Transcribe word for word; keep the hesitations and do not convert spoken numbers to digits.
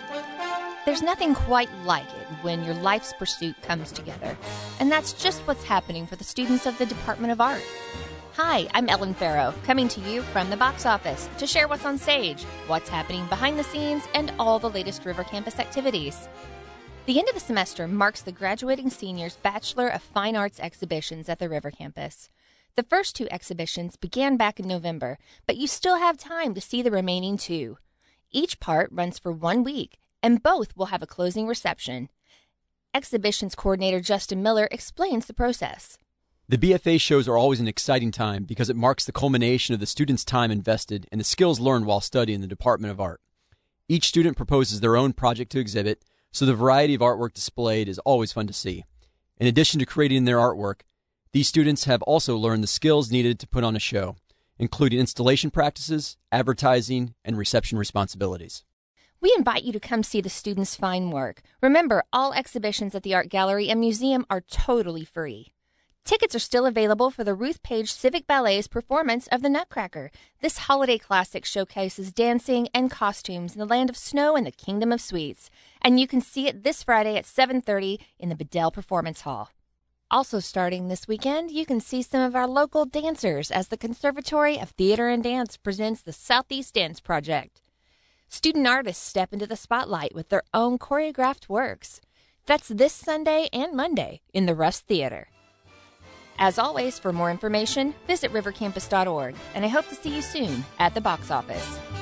There's nothing quite like it when your life's pursuit comes together, and that's just what's happening for the students of the Department of Art. Hi, I'm Ellen Farrow, coming to you from the box office to share what's on stage, what's happening behind the scenes, and all the latest River Campus activities. The end of the semester marks the graduating seniors' Bachelor of Fine Arts exhibitions at the River Campus. The first two exhibitions began back in November, but you still have time to see the remaining two. Each part runs for one week, and both will have a closing reception. Exhibitions coordinator Justin Miller explains the process. The B F A shows are always an exciting time because it marks the culmination of the students' time invested and the skills learned while studying in the Department of Art. Each student proposes their own project to exhibit, so the variety of artwork displayed is always fun to see. In addition to creating their artwork, these students have also learned the skills needed to put on a show, including installation practices, advertising, and reception responsibilities. We invite you to come see the students' fine work. Remember, all exhibitions at the Art Gallery and Museum are totally free. Tickets are still available for the Ruth Page Civic Ballet's performance of The Nutcracker. This holiday classic showcases dancing and costumes in the land of snow and the kingdom of sweets. And you can see it this Friday at seven thirty in the Bedell Performance Hall. Also starting this weekend, you can see some of our local dancers as the Conservatory of Theater and Dance presents the Southeast Dance Project. Student artists step into the spotlight with their own choreographed works. That's this Sunday and Monday in the Rust Theater. As always, for more information, visit river campus dot org, and I hope to see you soon at the box office.